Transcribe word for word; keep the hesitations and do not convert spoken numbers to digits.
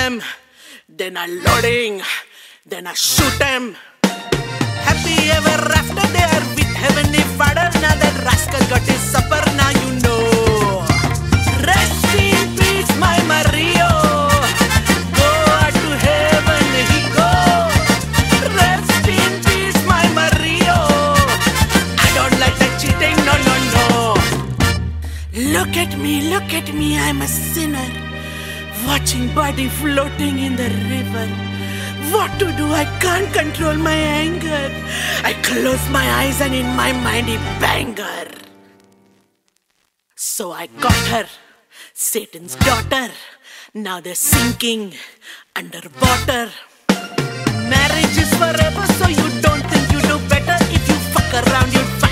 them, then I loading, then I shoot them. Happy ever after they are with heavenly father. Now that rascal got his supper, now you know. Rest in peace, my Mario. Go out to heaven, he go. Rest in peace, my Mario. I don't like that cheating, no, no, no. Look at me, look at me, I'm a sinner, watching body floating in the river. What to do? I can't control my anger. I close my eyes and in my mind a banger. So I got her, Satan's daughter. Now they're sinking underwater. Marriage is forever, so you don't think you do better. If you fuck around, you'll find